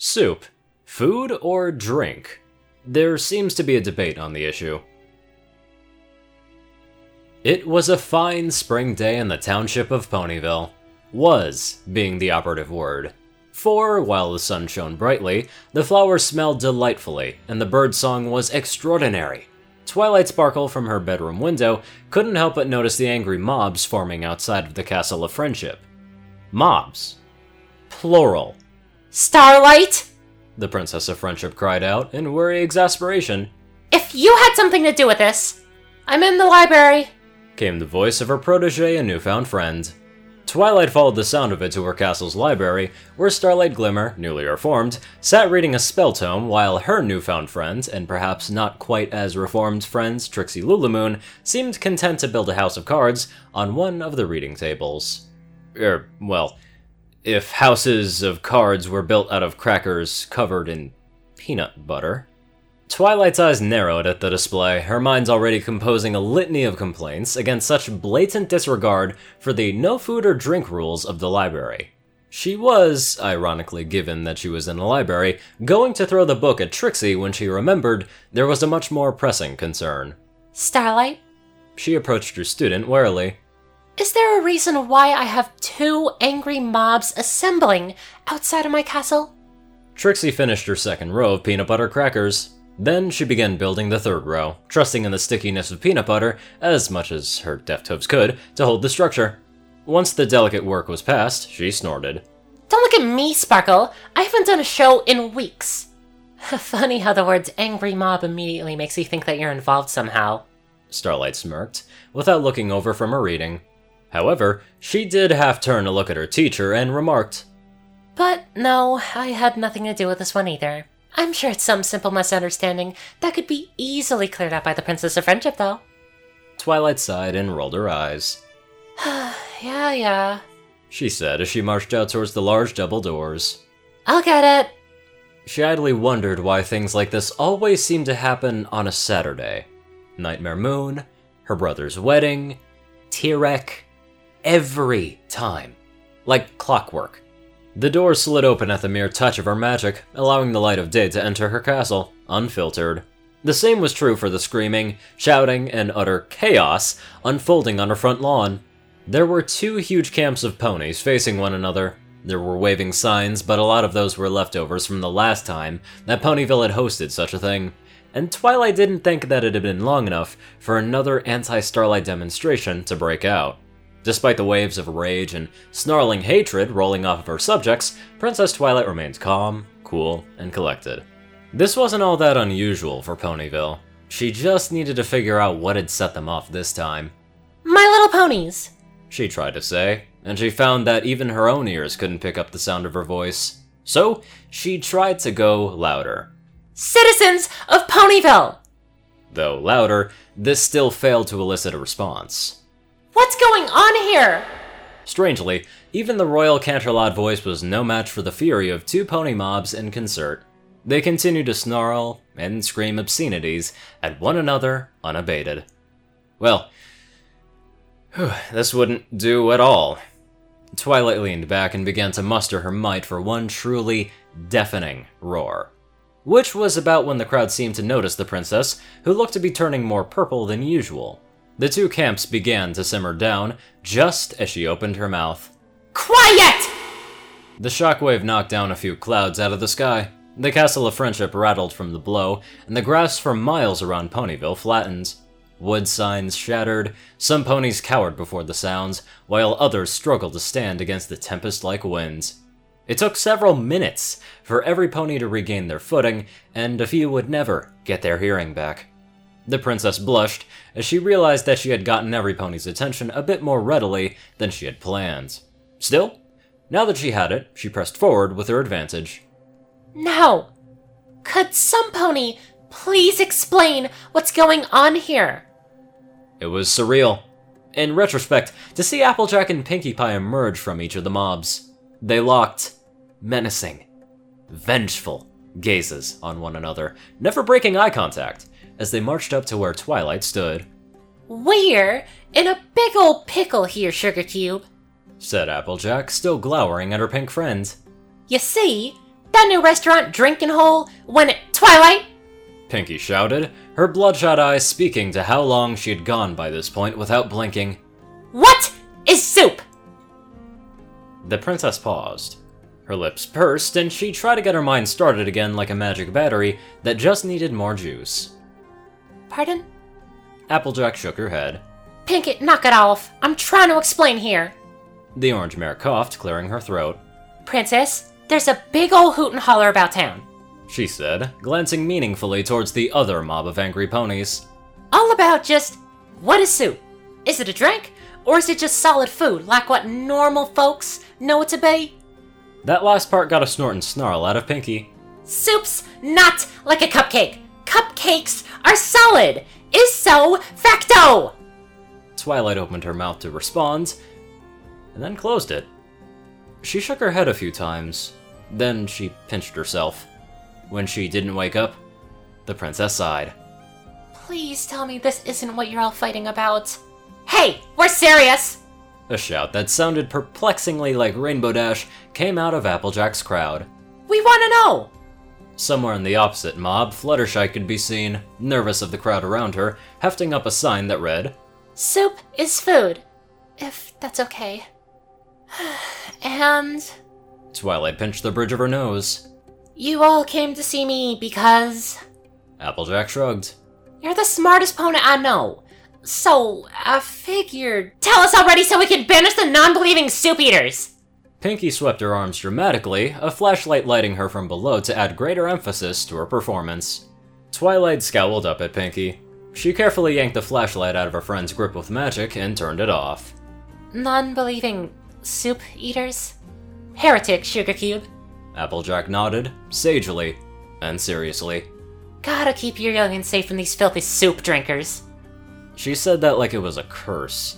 Soup. Food or drink? There seems to be a debate on the issue. It was a fine spring day in the township of Ponyville. Was being the operative word. For, while the sun shone brightly, the flowers smelled delightfully, and the birdsong was extraordinary. Twilight Sparkle from her bedroom window couldn't help but notice the angry mobs forming outside of the Castle of Friendship. Mobs. Plural. Starlight! The Princess of Friendship cried out in worry exasperation. If you had something to do with this, I'm in the library, came the voice of her protege and newfound friend. Twilight followed the sound of it to her castle's library, where Starlight Glimmer, newly reformed, sat reading a spell tome while her newfound friend, and perhaps not quite as reformed friends Trixie Lulamoon, seemed content to build a house of cards on one of the reading tables. Well, if houses of cards were built out of crackers covered in peanut butter. Twilight's eyes narrowed at the display, her mind already composing a litany of complaints against such blatant disregard for the no food or drink rules of the library. She was, ironically given that she was in a library, going to throw the book at Trixie when she remembered there was a much more pressing concern. Starlight? She approached her student warily. Is there a reason why I have 2 angry mobs assembling outside of my castle? Trixie finished her second row of peanut butter crackers. Then she began building the third row, trusting in the stickiness of peanut butter, as much as her deft hooves could, to hold the structure. Once the delicate work was past, she snorted. Don't look at me, Sparkle. I haven't done a show in weeks. Funny how the words angry mob immediately makes you think that you're involved somehow. Starlight smirked, without looking over from her reading. However, she did half turn to look at her teacher and remarked, But no, I had nothing to do with this one either. I'm sure it's some simple misunderstanding that could be easily cleared up by the Princess of Friendship, though. Twilight sighed and rolled her eyes. Yeah, she said as she marched out towards the large double doors. I'll get it. She idly wondered why things like this always seemed to happen on a Saturday. Nightmare Moon, her brother's wedding, Tirek, every time. Like clockwork. The door slid open at the mere touch of her magic, allowing the light of day to enter her castle, unfiltered. The same was true for the screaming, shouting, and utter chaos unfolding on her front lawn. There were 2 huge camps of ponies facing one another. There were waving signs, but a lot of those were leftovers from the last time that Ponyville had hosted such a thing, and Twilight didn't think that it had been long enough for another anti-Starlight demonstration to break out. Despite the waves of rage and snarling hatred rolling off of her subjects, Princess Twilight remained calm, cool, and collected. This wasn't all that unusual for Ponyville. She just needed to figure out what had set them off this time. My little ponies, she tried to say, and she found that even her own ears couldn't pick up the sound of her voice. So, she tried to go louder. Citizens of Ponyville! Though louder, this still failed to elicit a response. What's going on here? Strangely, even the royal Canterlot voice was no match for the fury of 2 pony mobs in concert. They continued to snarl and scream obscenities at one another unabated. Well, this wouldn't do at all. Twilight leaned back and began to muster her might for one truly deafening roar. Which was about when the crowd seemed to notice the princess, who looked to be turning more purple than usual. The 2 camps began to simmer down just as she opened her mouth. Quiet! The shockwave knocked down a few clouds out of the sky. The Castle of Friendship rattled from the blow, and the grass for miles around Ponyville flattened. Wood signs shattered, some ponies cowered before the sounds, while others struggled to stand against the tempest-like winds. It took several minutes for every pony to regain their footing, and a few would never get their hearing back. The princess blushed as she realized that she had gotten every pony's attention a bit more readily than she had planned. Still, now that she had it, she pressed forward with her advantage. Now, could some pony please explain what's going on here? It was surreal. In retrospect, to see Applejack and Pinkie Pie emerge from each of the mobs. They locked menacing, vengeful gazes on one another, never breaking eye contact, as they marched up to where Twilight stood. We're in a big ol' pickle here, Sugar Cube, said Applejack, still glowering at her pink friend. You see, That new restaurant, Drinking Hole, when it... Twilight! Pinkie shouted, her bloodshot eyes speaking to how long she had gone by this point without blinking. What is soup? The princess paused. Her lips pursed, and she tried to get her mind started again like a magic battery that just needed more juice. Pardon? Applejack shook her head. Pinkie, knock it off. I'm trying to explain here. The orange mare coughed, clearing her throat. Princess, there's a big ol' hoot and holler about town. She said, glancing meaningfully towards the other mob of angry ponies. All about just, what is soup? Is it a drink? Or is it just solid food, like what normal folks know it to be? That last part got a snort and snarl out of Pinkie. Soup's not like a cupcake. Cupcakes are solid. Is so facto. Twilight opened her mouth to respond, and then closed it. She shook her head a few times, then she pinched herself. When she didn't wake up, the princess sighed. Please tell me this isn't what you're all fighting about. Hey, we're serious! A shout that sounded perplexingly like Rainbow Dash came out of Applejack's crowd. We wanna know! Somewhere in the opposite mob, Fluttershy could be seen, nervous of the crowd around her, hefting up a sign that read, Soup is food, if that's okay. And... Twilight pinched the bridge of her nose. You all came to see me because... Applejack shrugged. You're the smartest pony I know. So, I figured... Tell us already so we can banish the non-believing soup eaters! Pinkie swept her arms dramatically, a flashlight lighting her from below to add greater emphasis to her performance. Twilight scowled up at Pinkie. She carefully yanked the flashlight out of her friend's grip with magic and turned it off. Non-believing soup eaters? Heretic, Sugar Cube. Applejack nodded, sagely and seriously. Gotta keep your youngin' safe from these filthy soup drinkers. She said that like it was a curse.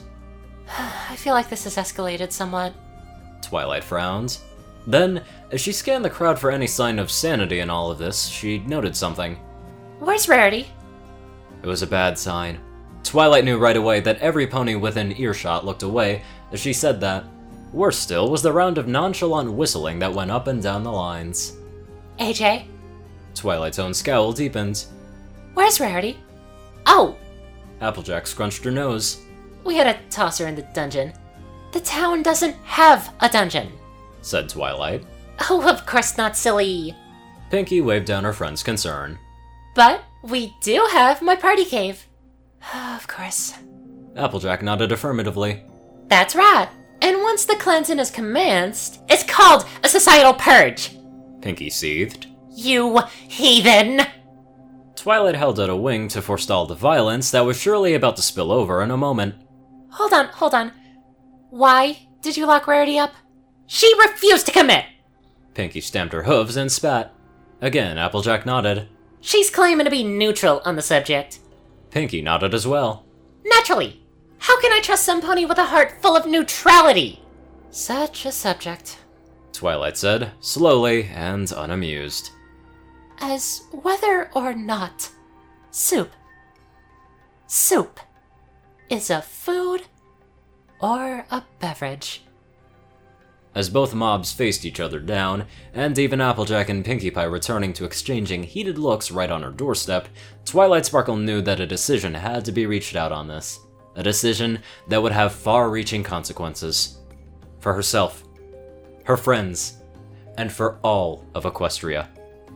I feel like this has escalated somewhat. Twilight frowned. Then, as she scanned the crowd for any sign of sanity in all of this, she noted something. Where's Rarity? It was a bad sign. Twilight knew right away that every pony within earshot looked away as she said that. Worse still was the round of nonchalant whistling that went up and down the lines. AJ? Twilight's own scowl deepened. Where's Rarity? Oh! Applejack scrunched her nose. We had to toss her in the dungeon. The town doesn't have a dungeon, said Twilight. Oh, of course not, silly. Pinkie waved down her friend's concern. But we do have my party cave. Of course. Applejack nodded affirmatively. That's right. And once the cleansing is commenced, it's called a societal purge. Pinkie seethed. You heathen! Twilight held out a wing to forestall the violence that was surely about to spill over in a moment. Hold on. Why did you lock Rarity up? She refused to commit! Pinkie stamped her hooves and spat. Again, Applejack nodded. She's claiming to be neutral on the subject. Pinkie nodded as well. Naturally! How can I trust some pony with a heart full of neutrality? Such a subject. Twilight said, slowly and unamused. As whether or not soup is a food or a beverage. As both mobs faced each other down, and even Applejack and Pinkie Pie returning to exchanging heated looks right on her doorstep, Twilight Sparkle knew that a decision had to be reached out on this. A decision that would have far-reaching consequences. For herself, her friends, and for all of Equestria.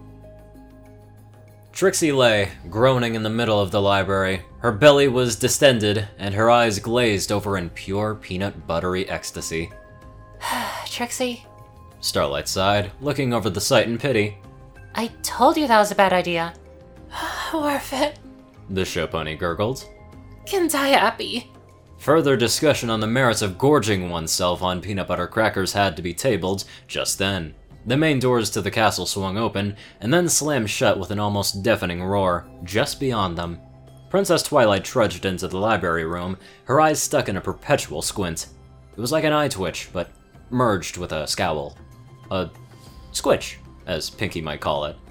Trixie lay, groaning in the middle of the library. Her belly was distended, and her eyes glazed over in pure peanut buttery ecstasy. Trixie? Starlight sighed, looking over the sight in pity. I told you that was a bad idea. Worth it. The show pony gurgled. Can die happy. Further discussion on the merits of gorging oneself on peanut butter crackers had to be tabled just then. The main doors to the castle swung open, and then slammed shut with an almost deafening roar, just beyond them. Princess Twilight trudged into the library room, her eyes stuck in a perpetual squint. It was like an eye twitch, but merged with a scowl. A squitch, as Pinkie might call it.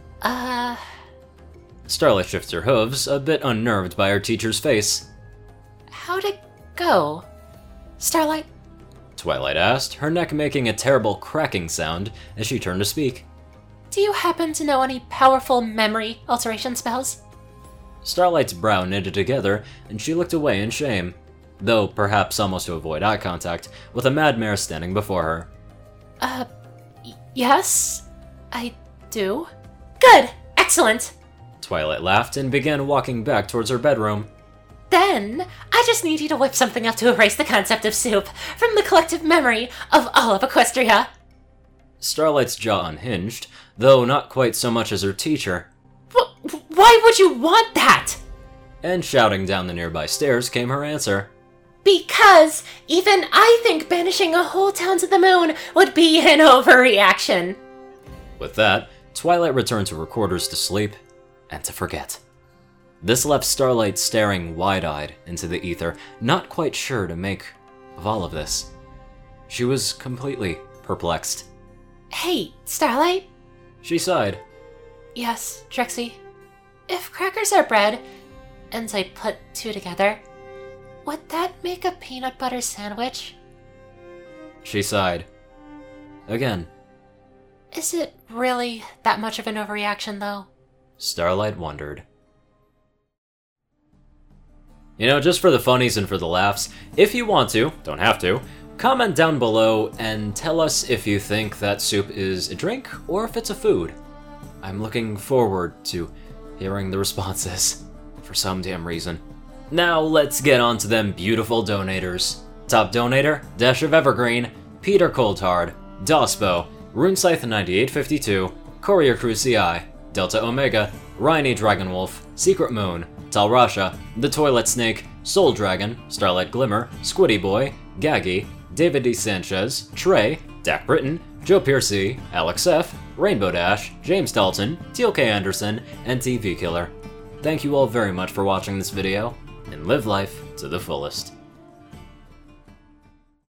Starlight shifts her hooves, a bit unnerved by her teacher's face. How'd it go, Starlight? Twilight asked, her neck making a terrible cracking sound as she turned to speak. do you happen to know any powerful memory alteration spells? Starlight's brow knitted together, and she looked away in shame, though perhaps almost to avoid eye contact, with a mad mare standing before her. Yes, I do. Good! Excellent! Twilight laughed and began walking back towards her bedroom. Then, I just need you to whip something up to erase the concept of soup from the collective memory of all of Equestria. Starlight's jaw unhinged, though not quite so much as her teacher. Why would you want that? And shouting down the nearby stairs came her answer. Because even I think banishing a whole town to the moon would be an overreaction. With that, Twilight returned to her quarters to sleep and to forget. This left Starlight staring wide-eyed into the ether, not quite sure to make of all of this. She was completely perplexed. Hey, Starlight? She sighed. Yes, Trixie. If crackers are bread, and I put two together, would that make a peanut butter sandwich? She sighed. Again. Is it really that much of an overreaction, though? Starlight wondered. You know, just for the funnies and for the laughs, if you want to, don't have to, comment down below and tell us if you think that soup is a drink or if it's a food. I'm looking forward to hearing the responses, for some damn reason. Now let's get on to them beautiful donators. Top donator, Dash of Evergreen, Peter Coldhard, Dospo, RuneScythe9852, Courier Crew CI, Delta Omega, Rhynie Dragonwolf, Secret Moon, Talrasha, The Toilet Snake, Soul Dragon, Starlight Glimmer, Squiddy Boy, Gaggy, David D. Sanchez, Trey, Dak Britton, Joe Piercy, Alex F., Rainbow Dash, James Dalton, Teal K. Anderson, and TV Killer. Thank you all very much for watching this video, and live life to the fullest.